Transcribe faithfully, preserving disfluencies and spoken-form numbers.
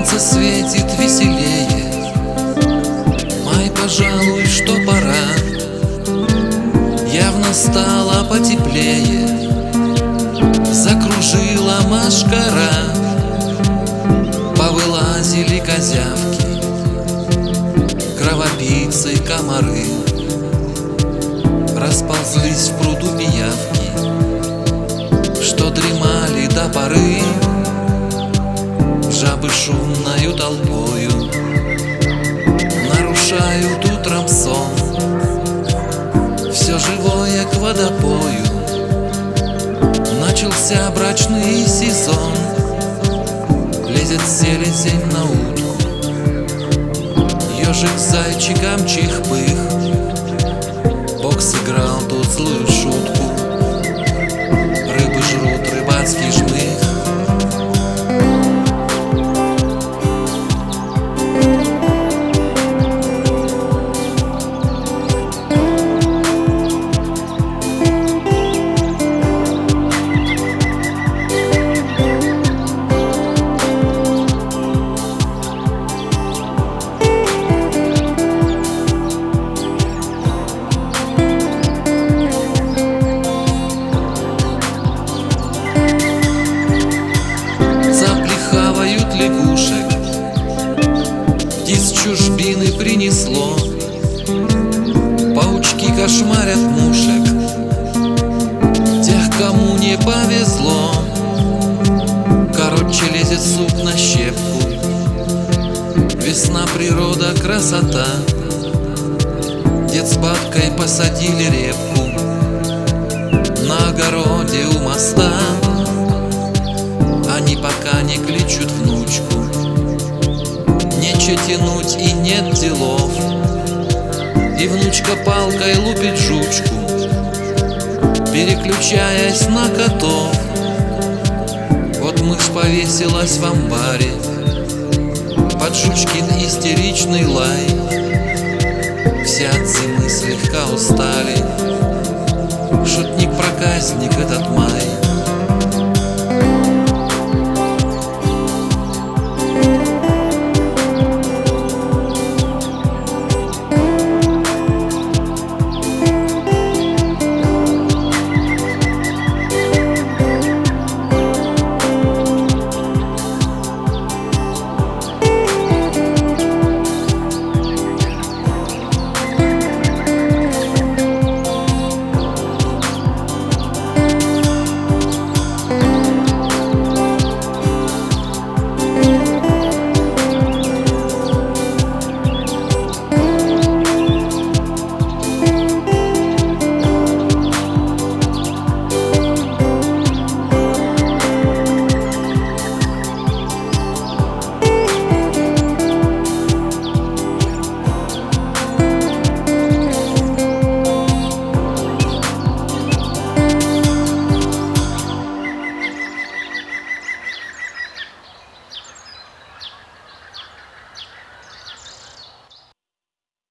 Солнце светит веселее, май, пожалуй, что пора. Явно стало потеплее, закружила мошкара. Повылазили козявки, кровопийцы, комары. Расползлись в пруду пиявки, что дремали до поры. Жабы шумною толпою нарушают утром сон. Все живое к водопою, начался брачный сезон. Лезет селезень на утку, ежик с зайчиком чих-пых. Бог сыграл тут злую шутку, рыбы жрут рыбацкий жмых. Лягушек из чужбины принесло, паучки кошмарят мушек, тех, кому не повезло. Короче, лезет сук на щепку, весна, природа, красота. Дед с бабкой посадили репку на огороде у моста. Они пока не кличут внучку, нече тянуть и нет делов. И внучка палкой лупит жучку, переключаясь на котов. Вот мышь повесилась в амбаре под жучкин истеричный лай. Все от зимы слегка устали, шутник-проказник этот май.